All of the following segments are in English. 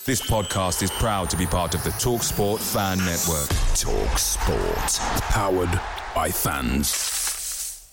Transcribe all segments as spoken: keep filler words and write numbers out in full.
This podcast is proud to be part of the TalkSport Fan Network. TalkSport. Powered by fans.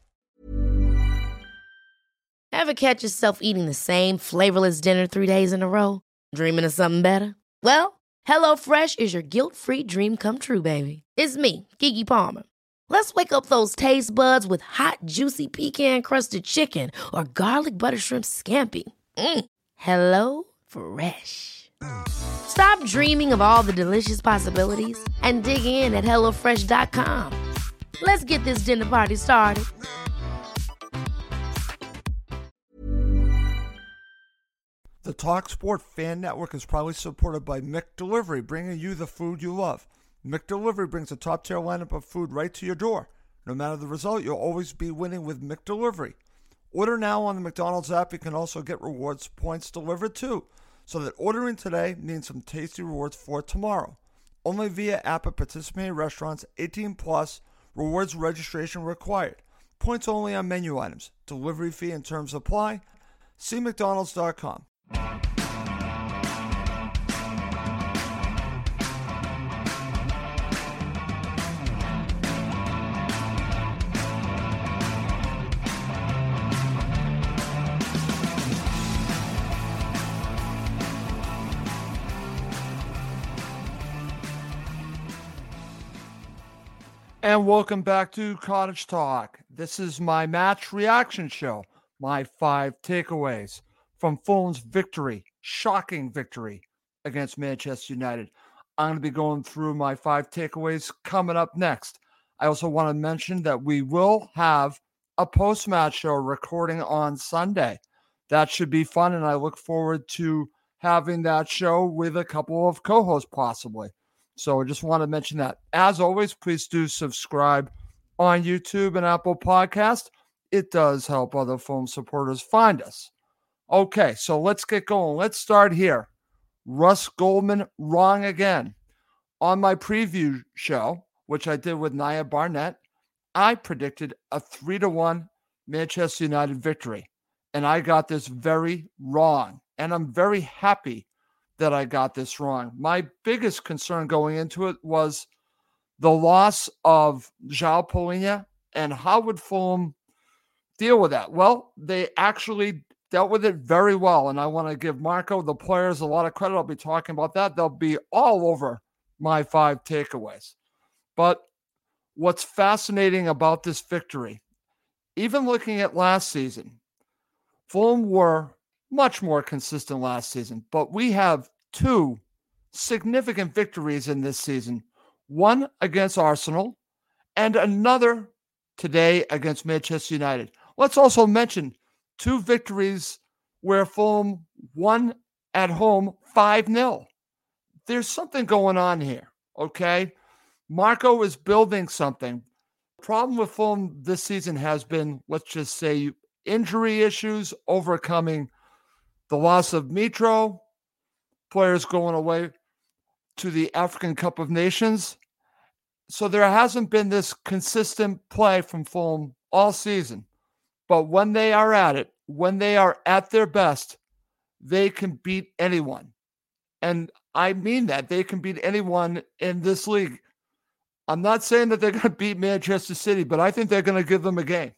Ever catch yourself eating the same flavorless dinner three days in a row? Dreaming of something better? Well, HelloFresh is your guilt-free dream come true, baby. It's me, Keke Palmer. Let's wake up those taste buds with hot, juicy pecan-crusted chicken or garlic butter shrimp scampi. Mm. Hello Fresh. Stop dreaming of all the delicious possibilities and dig in at hello fresh dot com. Let's get this dinner party started. The TalkSport Fan Network is proudly supported by McDelivery, bringing you the food you love. McDelivery brings a top-tier lineup of food right to your door. No matter the result, you'll always be winning with McDelivery. Order now on the McDonald's app. You can also get rewards points delivered too, so that ordering today means some tasty rewards for tomorrow. Only via app at participating restaurants, eighteen plus, rewards registration required. Points only on menu items. Delivery fee and terms apply. See mcdonalds dot com. And welcome back to Cottage Talk. This is my match reaction show. My five takeaways from Fulham's victory, shocking victory against Manchester United. I'm going to be going through my five takeaways coming up next. I also want to mention that we will have a post-match show recording on Sunday. That should be fun, and I look forward to having that show with a couple of co-hosts possibly. So I just want to mention that. As always, please do subscribe on YouTube and Apple Podcast. It does help other Fulham supporters find us. Okay, so let's get going. Let's start here. Russ Goldman, wrong again. On my preview show, which I did with Nia Barnett, I predicted a three to one Manchester United victory. And I got this very wrong. And I'm very happy that I got this wrong. My biggest concern going into it was the loss of João Palhinha and how would Fulham deal with that? Well, they actually dealt with it very well, and I want to give Marco, the players, a lot of credit. I'll be talking about that. They'll be all over my five takeaways. But what's fascinating about this victory, even looking at last season, Fulham were much more consistent last season, but we have two significant victories in this season. One against Arsenal and another today against Manchester United. Let's also mention two victories where Fulham won at home five nil. There's something going on here, okay? Marco is building something. The problem with Fulham this season has been, let's just say, injury issues, overcoming the loss of Mitro, players going away to the African Cup of Nations. So there hasn't been this consistent play from Fulham all season. But when they are at it, when they are at their best, they can beat anyone. And I mean that. They can beat anyone in this league. I'm not saying that they're going to beat Manchester City, but I think they're going to give them a game.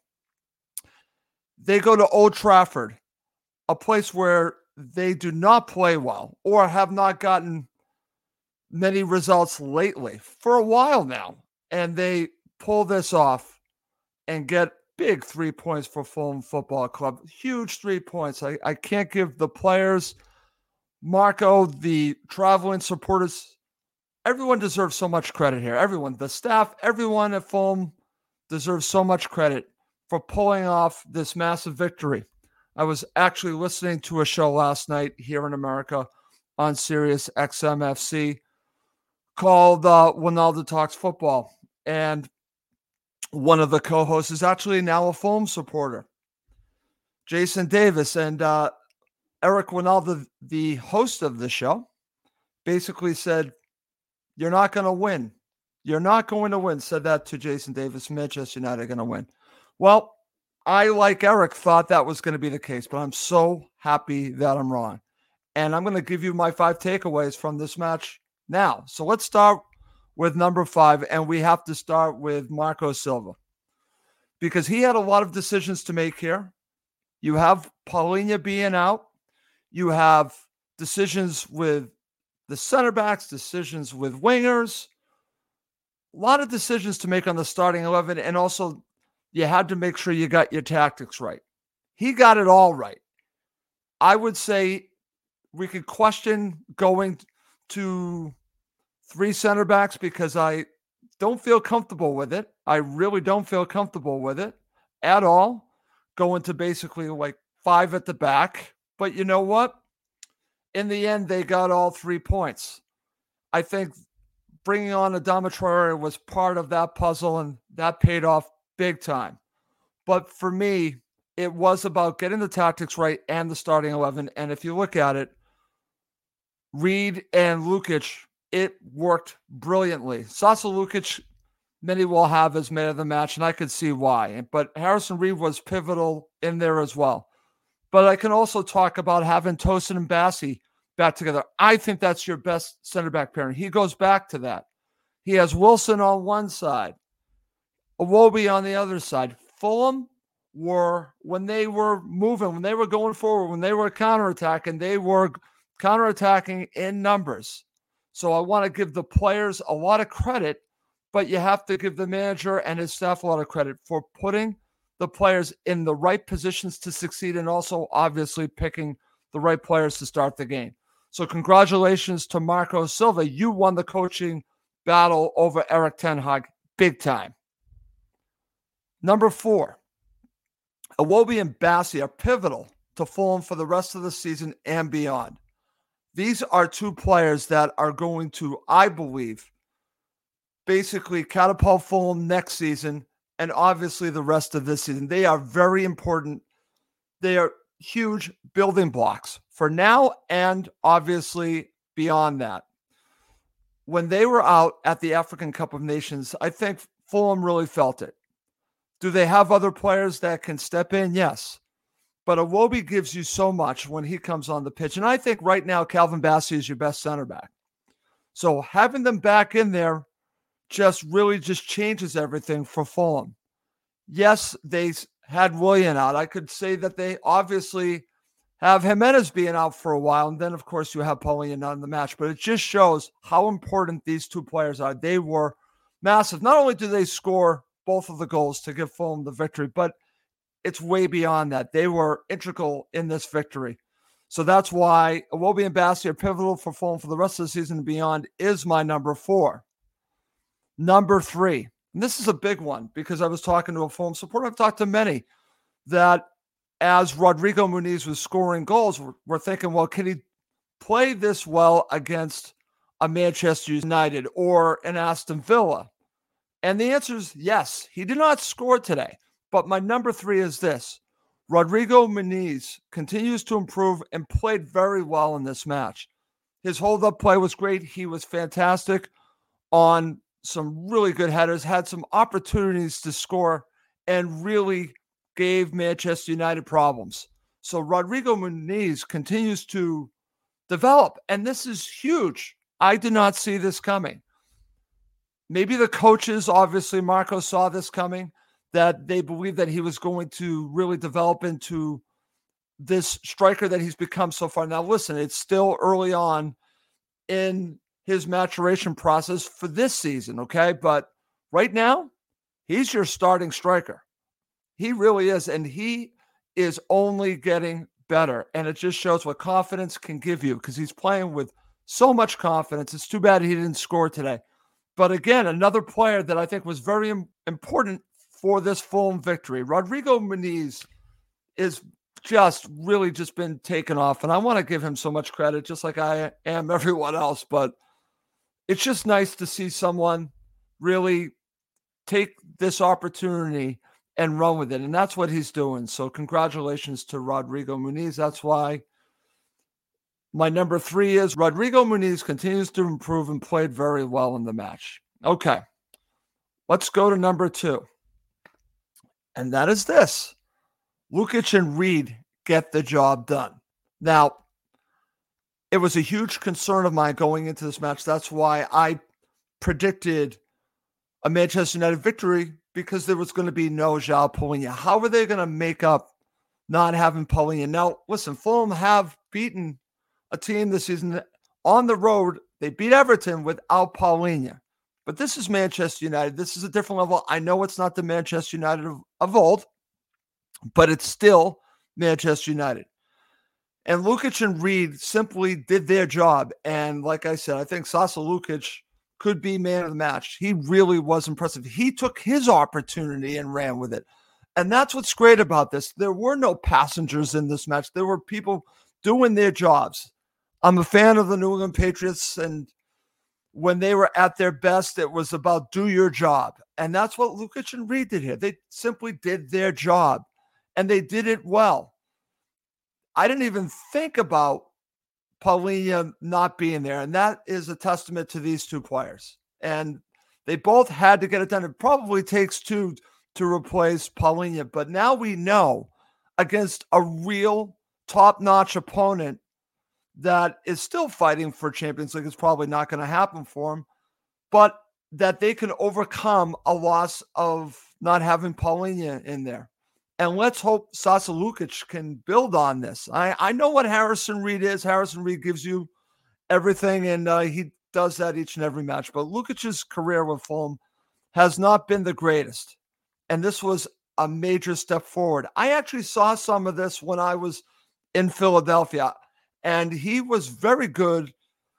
They go to Old Trafford, a place where they do not play well or have not gotten many results lately for a while now. And they pull this off and get big three points for Fulham Football Club. Huge three points. I, I can't give the players, Marco, the traveling supporters, everyone deserves so much credit here. Everyone, the staff, everyone at Fulham deserves so much credit for pulling off this massive victory. I was actually listening to a show last night here in America on Sirius X M F C called uh, Ronaldo Talks Football. And one of the co-hosts is actually now a Fulham supporter, Jason Davis. And uh, Eric Ronaldo, the host of the show, basically said, "You're not going to win. You're not going to win," said that to Jason Davis. Manchester United are going to win. Well, I, like Eric, thought that was going to be the case, but I'm so happy that I'm wrong. And I'm going to give you my five takeaways from this match now. So let's start with number five, and we have to start with Marco Silva because he had a lot of decisions to make here. You have Palhinha being out. You have decisions with the center backs, decisions with wingers, a lot of decisions to make on the starting eleven, and also you had to make sure you got your tactics right. He got it all right. I would say we could question going to three center backs because I don't feel comfortable with it. I really don't feel comfortable with it at all. Going to basically like five at the back. But you know what? In the end, they got all three points. I think bringing on Adama Traore was part of that puzzle, and that paid off big time. But for me, it was about getting the tactics right and the starting eleven. And if you look at it, Reed and Lukic, it worked brilliantly. Sasa Lukic, many will have as man of the match, and I could see why. But Harrison Reed was pivotal in there as well. But I can also talk about having Tosin and Bassey back together. I think that's your best center back pairing. He goes back to that. He has Wilson on one side, Iwobi on the other side. Fulham were, when they were moving, when they were going forward, when they were counterattacking, they were counterattacking in numbers. So I want to give the players a lot of credit, but you have to give the manager and his staff a lot of credit for putting the players in the right positions to succeed and also obviously picking the right players to start the game. So congratulations to Marco Silva. You won the coaching battle over Erik ten Hag big time. Number four, Iwobi and Bassey are pivotal to Fulham for the rest of the season and beyond. These are two players that are going to, I believe, basically catapult Fulham next season and obviously the rest of this season. They are very important. They are huge building blocks for now and obviously beyond that. When they were out at the African Cup of Nations, I think Fulham really felt it. Do they have other players that can step in? Yes. But Iwobi gives you so much when he comes on the pitch. And I think right now Calvin Bassey is your best center back. So having them back in there just really just changes everything for Fulham. Yes, they had Willian out. I could say that they obviously have Jimenez being out for a while. And then, of course, you have Paulinho out in the match. But it just shows how important these two players are. They were massive. Not only do they score both of the goals to give Fulham the victory, but it's way beyond that. They were integral in this victory. So that's why Iwobi and Bassey are pivotal for Fulham for the rest of the season and beyond is my number four. Number three, and this is a big one because I was talking to a Fulham supporter. I've talked to many that as Rodrigo Muniz was scoring goals, we're, we're thinking, well, can he play this well against a Manchester United or an Aston Villa? And the answer is yes. He did not score today. But my number three is this. Rodrigo Muniz continues to improve and played very well in this match. His hold-up play was great. He was fantastic on some really good headers, had some opportunities to score, and really gave Manchester United problems. So Rodrigo Muniz continues to develop, and this is huge. I did not see this coming. Maybe the coaches, obviously Marco saw this coming, that they believe that he was going to really develop into this striker that he's become so far. Now, listen, it's still early on in his maturation process for this season, okay? But right now, he's your starting striker. He really is, and he is only getting better. And it just shows what confidence can give you because he's playing with so much confidence. It's too bad he didn't score today. But again, another player that I think was very important for this Fulham victory. Rodrigo Muniz is just really just been taken off, and I want to give him so much credit, just like I am everyone else, but it's just nice to see someone really take this opportunity and run with it, and that's what he's doing. So congratulations to Rodrigo Muniz. That's why my number three is Rodrigo Muniz continues to improve and played very well in the match. Okay, let's go to number two. And that is this. Lukic and Reed get the job done. Now, it was a huge concern of mine going into this match. That's why I predicted a Manchester United victory, because there was going to be no João Palhinha. How are they going to make up not having Palhinha? Now, listen, Fulham have beaten a team this season on the road. They beat Everton without Palhinha. But this is Manchester United. This is a different level. I know it's not the Manchester United of, of old, but it's still Manchester United. And Lukic and Reed simply did their job. And like I said, I think Sasa Lukic could be man of the match. He really was impressive. He took his opportunity and ran with it. And that's what's great about this. There were no passengers in this match. There were people doing their jobs. I'm a fan of the New England Patriots, and when they were at their best, it was about do your job. And that's what Lukic and Reed did here. They simply did their job, and they did it well. I didn't even think about Palhinha not being there, and that is a testament to these two players. And they both had to get it done. It probably takes two to replace Palhinha, but now we know against a real top-notch opponent that is still fighting for Champions League. It's probably not going to happen for them, but that they can overcome a loss of not having Palhinha in there. And let's hope Sasa Lukic can build on this. I, I know what Harrison Reed is. Harrison Reed gives you everything, and uh, he does that each and every match. But Lukic's career with Fulham has not been the greatest, and this was a major step forward. I actually saw some of this when I was in Philadelphia, and he was very good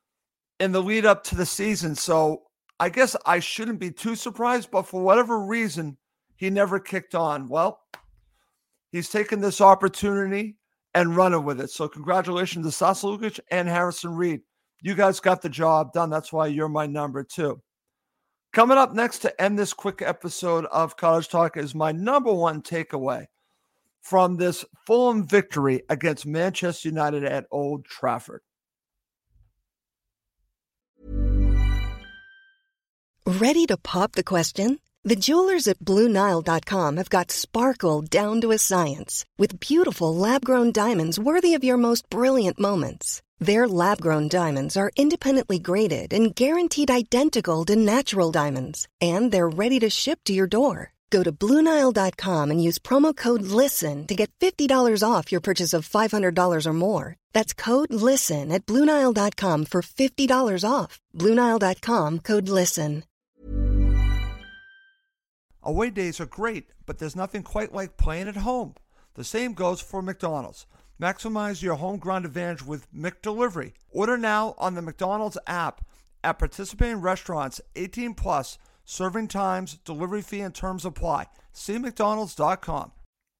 in the lead up to the season. So I guess I shouldn't be too surprised, but for whatever reason, he never kicked on. Well, he's taken this opportunity and running with it. So congratulations to Sasa Lukic and Harrison Reed. You guys got the job done. That's why you're my number two. Coming up next to end this quick episode of Cottage Talk is my number one takeaway from this Fulham victory against Manchester United at Old Trafford. Ready to pop the question? The jewelers at Blue Nile dot com have got sparkle down to a science with beautiful lab-grown diamonds worthy of your most brilliant moments. Their lab-grown diamonds are independently graded and guaranteed identical to natural diamonds, and they're ready to ship to your door. Go to Blue Nile dot com and use promo code LISTEN to get fifty dollars off your purchase of five hundred dollars or more. That's code LISTEN at Blue Nile dot com for fifty dollars off. Blue Nile dot com, code LISTEN. Away days are great, but there's nothing quite like playing at home. The same goes for McDonald's. Maximize your home ground advantage with McDelivery. Order now on the McDonald's app at participating restaurants. eighteen plus, serving times, delivery fee, and terms apply. See mcdonalds dot com.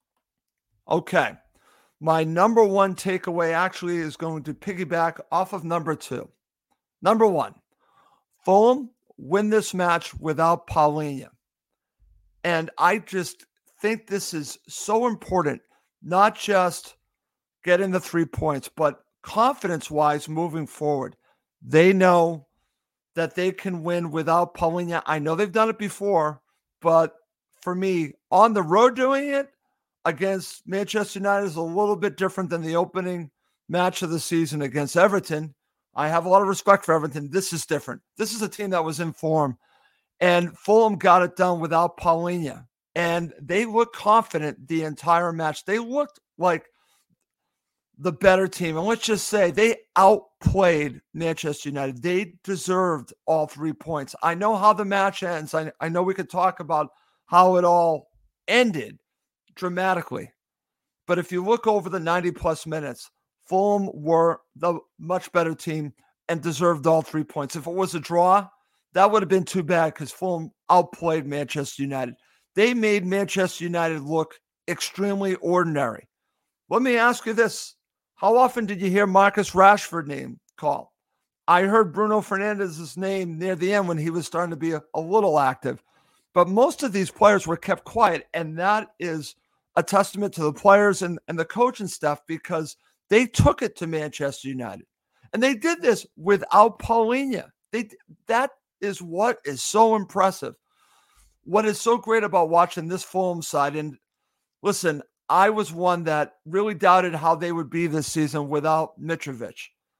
Okay, my number one takeaway actually is going to piggyback off of number two. Number one, Fulham win this match without Palhinha. And I just think this is so important, not just getting the three points, but confidence-wise moving forward. They know that they can win without Palhinha. I know they've done it before, but for me, on the road doing it against Manchester United is a little bit different than the opening match of the season against Everton. I have a lot of respect for Everton. This is different. This is a team that was in form. And Fulham got it done without Palhinha. And they looked confident the entire match. They looked like the better team. And let's just say they outplayed Manchester United. They deserved all three points. I know how the match ends. I, I know we could talk about how it all ended dramatically. But if you look over the ninety plus minutes, Fulham were the much better team and deserved all three points. If it was a draw, that would have been too bad because Fulham outplayed Manchester United. They made Manchester United look extremely ordinary. Let me ask you this. How often did you hear Marcus Rashford name called? I heard Bruno Fernandez's name near the end when he was starting to be a, a little active. But most of these players were kept quiet, and that is a testament to the players and, and the coaching staff because they took it to Manchester United. And they did this without Palhinha. They that is what is so impressive. What is so great about watching this Fulham side, and listen, I was one that really doubted how they would be this season without Mitrovic.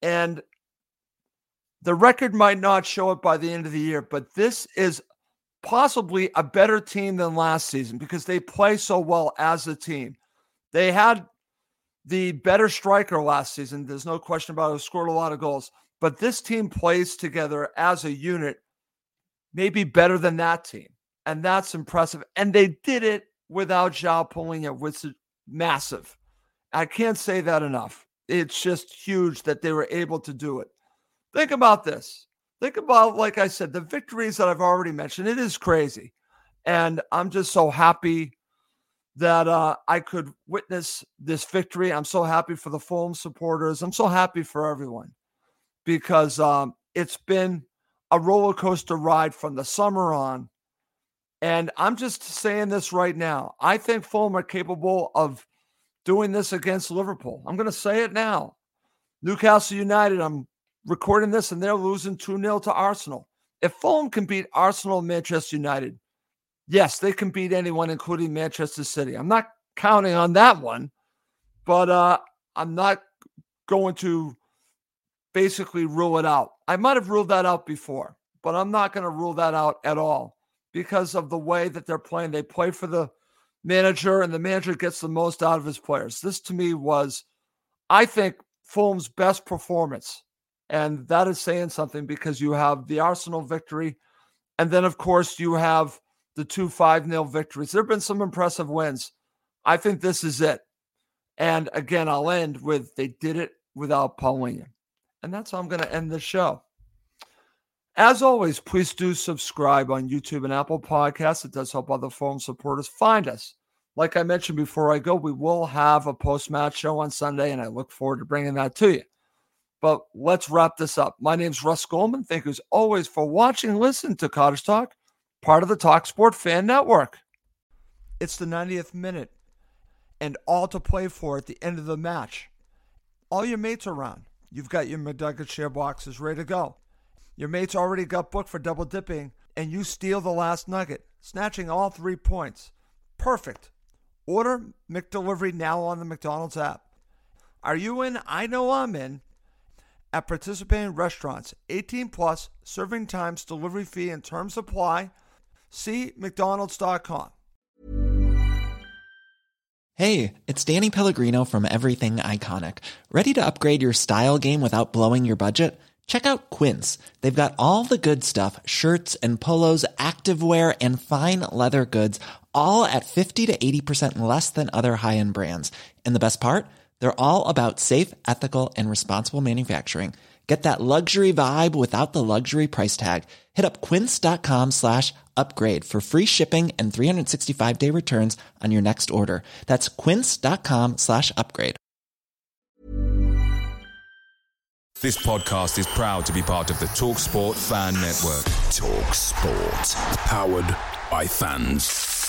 And the record might not show it by the end of the year, but this is possibly a better team than last season because they play so well as a team. They had the better striker last season. There's no question about it. Who scored a lot of goals. But this team plays together as a unit, maybe better than that team. And that's impressive. And they did it without João Palhinha, which is massive. I can't say that enough. It's just huge that they were able to do it. Think about this. Think about, like I said, the victories that I've already mentioned. It is crazy. And I'm just so happy that uh, I could witness this victory. I'm so happy for the Fulham supporters. I'm so happy for everyone because um, it's been a roller coaster ride from the summer on. And I'm just saying this right now. I think Fulham are capable of doing this against Liverpool. I'm going to say it now. Newcastle United, I'm recording this and they're losing two nil to Arsenal. If Fulham can beat Arsenal and Manchester United, yes, they can beat anyone, including Manchester City. I'm not counting on that one, but uh, I'm not going to basically rule it out. I might have ruled that out before, but I'm not going to rule that out at all because of the way that they're playing. They play for the manager, and the manager gets the most out of his players. This, to me, was, I think, Fulham's best performance. And that is saying something because you have the Arsenal victory, and then, of course, you have the two five nil victories. There have been some impressive wins. I think this is it. And again, I'll end with they did it without Palhinha. And that's how I'm going to end the show. As always, please do subscribe on YouTube and Apple Podcasts. It does help other Fulham supporters find us. Like I mentioned before I go, we will have a post-match show on Sunday, and I look forward to bringing that to you. But let's wrap this up. My name's Russ Goldman. Thank you as always for watching and listening to Cottage Talk, part of the TalkSport Fan Network. It's the ninetieth minute, and all to play for at the end of the match. All your mates are around. You've got your McNugget share boxes ready to go. Your mates already got booked for double dipping, and you steal the last nugget, snatching all three points. Perfect. Order McDelivery now on the McDonald's app. Are you in? I know I'm in. At participating restaurants, eighteen plus, serving times, delivery fee, and terms apply. See mcdonalds dot com. Hey, it's Danny Pellegrino from Everything Iconic. Ready to upgrade your style game without blowing your budget? Check out Quince. They've got all the good stuff, shirts and polos, activewear, and fine leather goods, all at fifty to eighty percent less than other high-end brands. And the best part? They're all about safe, ethical, and responsible manufacturing. Get that luxury vibe without the luxury price tag. Hit up quince.com slash upgrade for free shipping and three sixty-five day returns on your next order. That's quince.com slash upgrade. This podcast is proud to be part of the TalkSport Fan Network. TalkSport. Powered by fans.